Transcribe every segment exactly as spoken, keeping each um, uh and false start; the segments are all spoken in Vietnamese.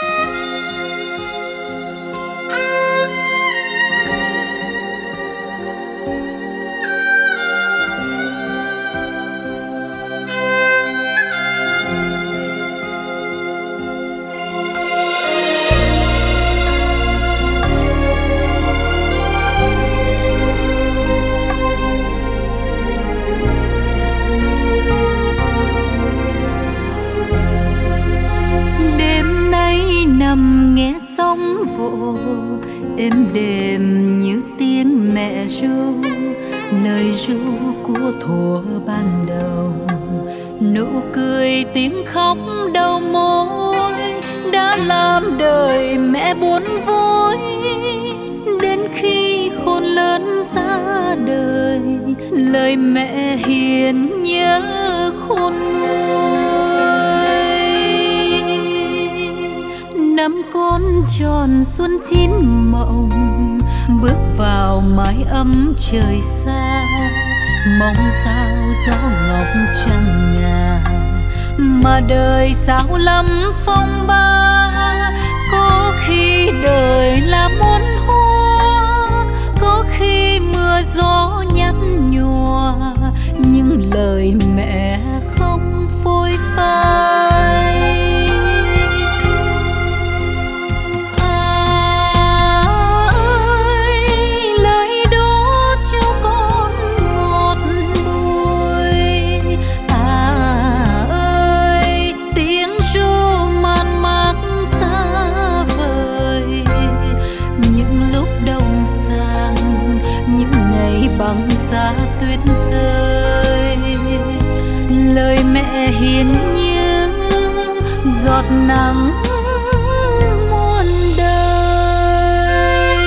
nằm nghe sóng vỗ êm đềm như tiếng mẹ ru, lời ru của thuở ban đầu, nụ cười tiếng khóc đầu môi đã làm đời mẹ buồn vui. Đến khi khôn lớn ra đời, lời mẹ hiền nhớ khôn nguôi. Năm con tròn xuân chín mộng, bước vào mái ấm trời xa, mong sao gió ngọc trăng ngà, mà đời sao lắm phong ba. Có khi đời là muôn hoa, có khi mưa gió nhạt nhòa, nhưng lời mẹ không phôi phai. Bằng giá tuyết rơi, lời mẹ hiền như giọt nắng muôn đời.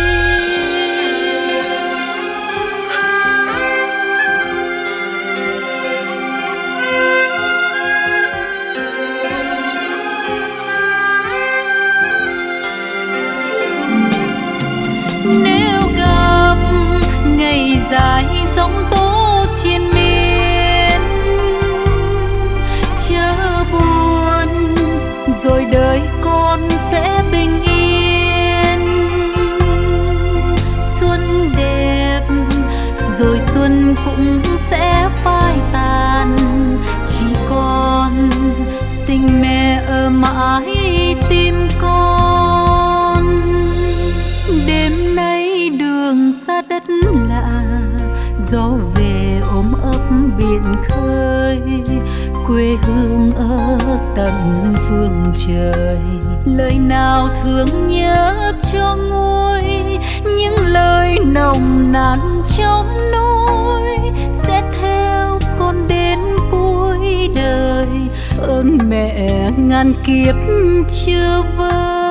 Nếu gặp ngày dài giông tố triền miên, chớ buồn rồi đời con sẽ bình yên. Xuân đẹp rồi xuân cũng sẽ phai tàn, chỉ còn tình mẹ ở mãi tim con. Đêm nay đường xa đất lạ, gió về ôm ấp biển khơi, quê hương ở tận phương trời. Lời nào thương nhớ cho nguôi, những lời nồng nàn trong nỗi sẽ theo con đến cuối đời. Ơn mẹ ngàn kiếp chưa vơi.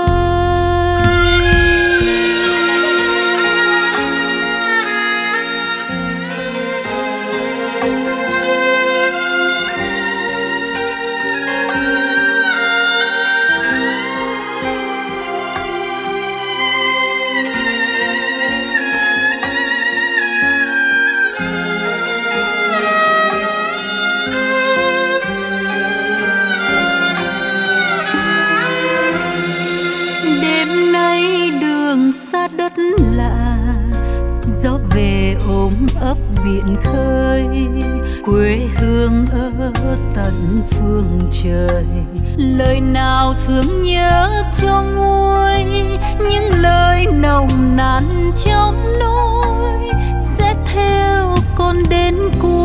Đất lạ, gió về ôm ấp biển khơi, quê hương ở tận phương trời. Lời nào thương nhớ cho nguôi, những lời nồng nàn trong nỗi sẽ theo con đến cuối.